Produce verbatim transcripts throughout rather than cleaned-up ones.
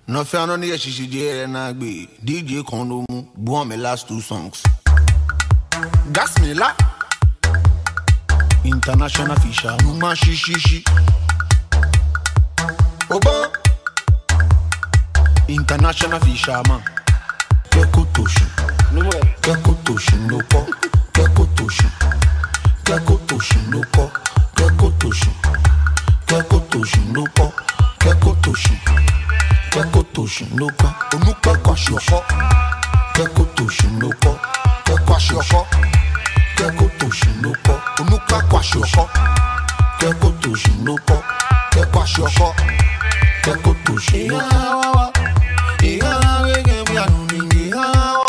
No fan on the Shishi J and I be D J Kondo Bo my last two songs. Gas me la International Fisher Numa Shishi Oba International Fisherman Keko Toshi Keko Toshi no po Keko Toshi Keko Toshi no po Keko Toshi Keko Toshi no po Keko Toshi Keko Toshi no po Onuka Kwashoko Keko Toshi no po Keko Kwashoko Keko Toshi no po Onuka Kwashoko Keko Toshi no po Keko Kwashoko Keko Toshi no po Iha wege mi anuningi ha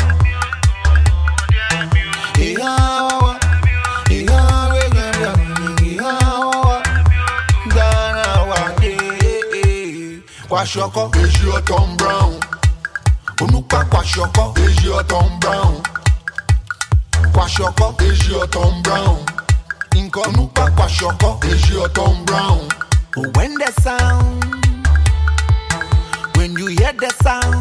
Iha Iha wege mi anuningi ha Dana wade Kwashoko Eji o Tom Brown Onuka Kwashoko Eji o Tom Brown Kwashoko Eji o Tom Brown Inko Onuka Kwashoko Eji o Tom Brown. When the sound When you hear the sound,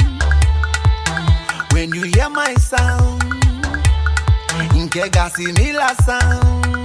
when you hear my sound, inke gasi nila sound.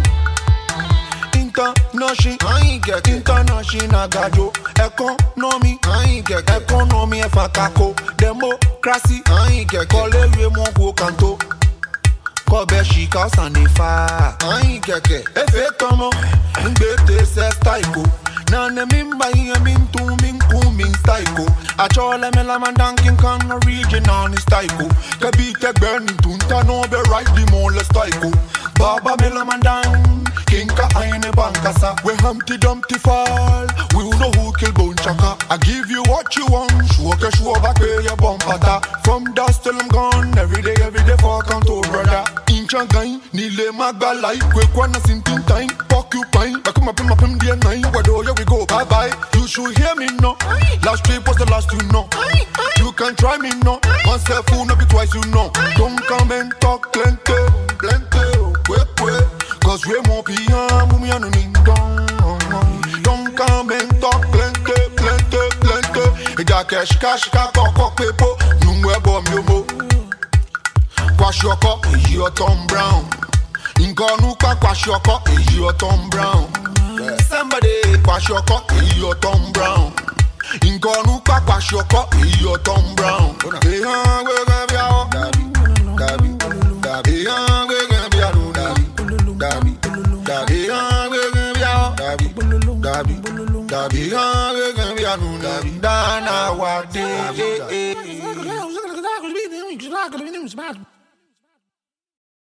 Into no shi, I get into no shi na gajo. Economy, I get economy e fakako. Democracy, I get kole we mon go kanto. Kobe shika sanifa, I get efe tomo, mbete se staiko. Nane mimba hiya mintu minku min staiko. Achole me la mandankin kan original ni staiko. Kabite burning tunta no be right the mole staiko. Baba me la mandan, kinka aine bankasa. We Humpty Dumpty fall, we know who kill Bone Chaka. I give you what you want, shuoke shuo back where you bump pata. From dust till I'm gone, every day, every day for count to brother. Incha gain, nile magalai, quick one a sinting time, porcupine. I come up in my pim D nine, where do you we go, bye bye. You should hear me no, last trip was the last to know. You can try me no, myself who no be twice you know. Don't come and talk plenty, plenty, quick quick. Cause we won't be on, we are no ning dong. Don't come and talk plenty, plenty, plenty. Ida cash, cash, cash, cock, people. You wear bomb, you mo. Kwashoko, is your Tom Brown. Inkonuka Kwashoko, is your Tom Brown. Somebody, Kwashoko, is your Tom Brown. Inkonuka Kwashoko, is your Tom Brown. Hey, huh, we're gonna be out. Dabi, Dabi, Dabi, huh, we're gonna be out. Dabi, Dabi, huh, we're gonna be out. Dabi, Dabi, Dabi, huh, we're gonna be out. Dabi, Dana, what day?